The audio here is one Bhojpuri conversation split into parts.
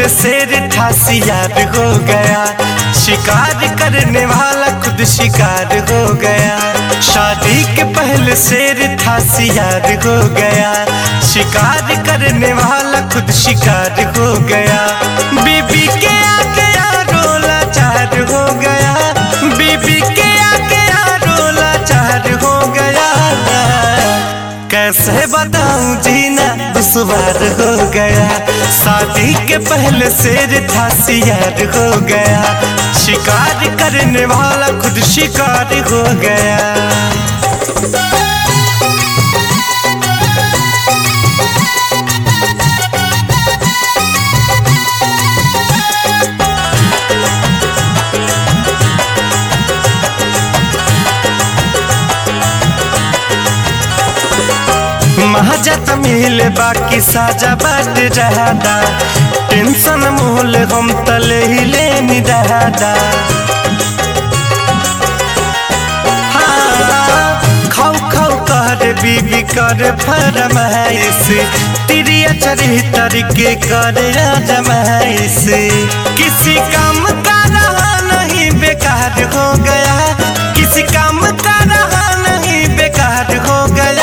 शेर था शियार हो गया। शिकार करने वाला खुद शिकार हो गया। शादी के पहले शेर था शियार हो गया। शिकार करने वाला खुद शिकार हो गया। बीबी के आगे रोला चार हो गया। बीबी के आगे रोला चार हो गया। कैसे बताऊं जीना दुश्वार हो गया। शादी के पहले शेर था शियार हो गया। शिकार करने वाला खुद शिकार हो गया। महाजत मिले बाकी साजा बाट रहदा। टेंशन मोल हम तले ही लेनी रहदा। खाऊ खाऊ कर बीबी कर फरमाइश। तिरिया चरित्र के कर आजमाइश। किसी काम का रहा नहीं बेकार हो गया। किसी काम का रहा नहीं बेकार हो गया।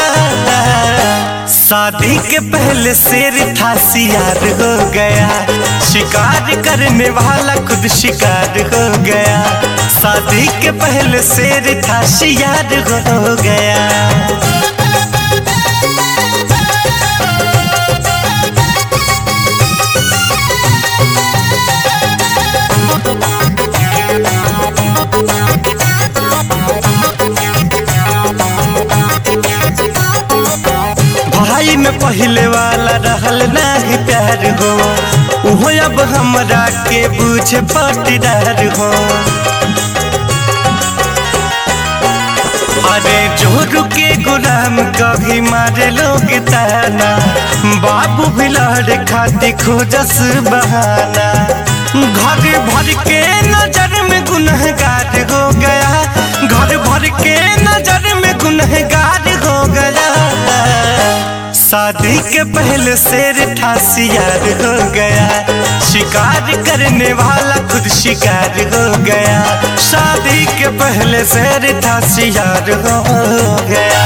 शादी के पहले शेर था शियार हो गया। शिकार करने वाला खुद शिकार हो गया। शादी के पहले शेर था शियार हो गया। भाई में पहले वाला रहल नहीं प्यार हो। वो अब हमरा के बुझे पटीदार हो। अरे जोरू के गुलाम कभी मारे लोग ताना। बाबू भी लड़ खाती खोजस बहाना। घर भर के नजर में गुनहगार हो गया। घर भर के नजर में गुनहगार हो गया। शादी के पहले शेर था शियार हो गया। शिकार करने वाला खुद शिकार हो गया। शादी के पहले शेर था शियार हो गया।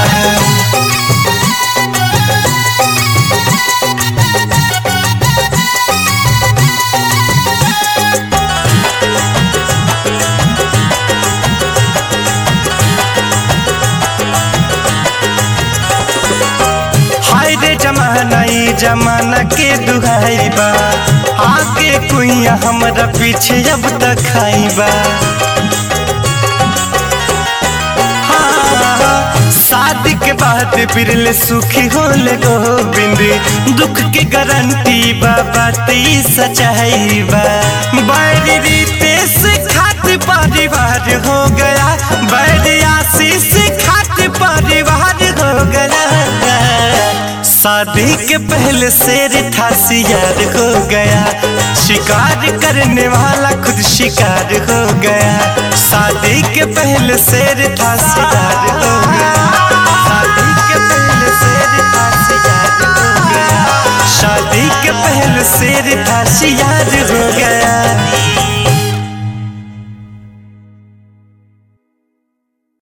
जमाना के दुहाई बा। आगे कुइया हमरा पीछे अब तक खाइबा। शादी के बाद बिरले सुखी होले गोविंद। दुख के गारंटी बा बात सच्चाई बा। बैरी रीते से खातिर परिवार हो गया। बैरी आशीष खातिर परिवार हो गया। शादी के पहले शेर था शियार हो गया। शिकार करने वाला खुद शिकार हो गया। शादी के पहले शेर था शियार हो गया। शादी के पहले शेर था शियार हो गया। शादी के पहले शेर था शियार हो गया।